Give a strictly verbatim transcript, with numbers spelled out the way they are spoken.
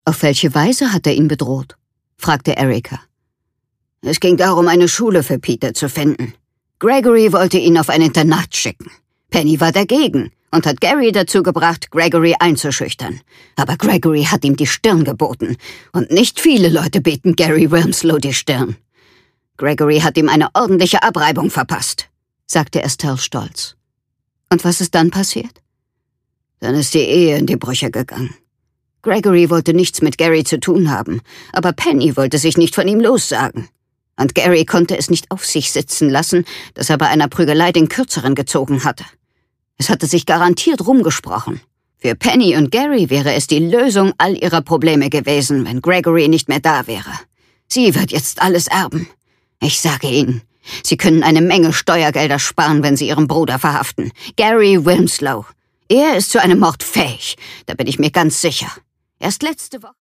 »Auf welche Weise hat er ihn bedroht?« fragte Erica. »Es ging darum, eine Schule für Peter zu finden. Gregory wollte ihn auf ein Internat schicken. Penny war dagegen und hat Gary dazu gebracht, Gregory einzuschüchtern. Aber Gregory hat ihm die Stirn geboten. Und nicht viele Leute bieten Gary Wilmslow die Stirn. Gregory hat ihm eine ordentliche Abreibung verpasst«, sagte Estelle stolz. »Und was ist dann passiert?« »Dann ist die Ehe in die Brüche gegangen. Gregory wollte nichts mit Gary zu tun haben, aber Penny wollte sich nicht von ihm lossagen. Und Gary konnte es nicht auf sich sitzen lassen, dass er bei einer Prügelei den Kürzeren gezogen hatte. Es hatte sich garantiert rumgesprochen. Für Penny und Gary wäre es die Lösung all ihrer Probleme gewesen, wenn Gregory nicht mehr da wäre. Sie wird jetzt alles erben. Ich sage Ihnen, Sie können eine Menge Steuergelder sparen, wenn Sie Ihren Bruder verhaften. Gary Wilmslow. Er ist zu einem Mord fähig, da bin ich mir ganz sicher. Erst letzte Woche...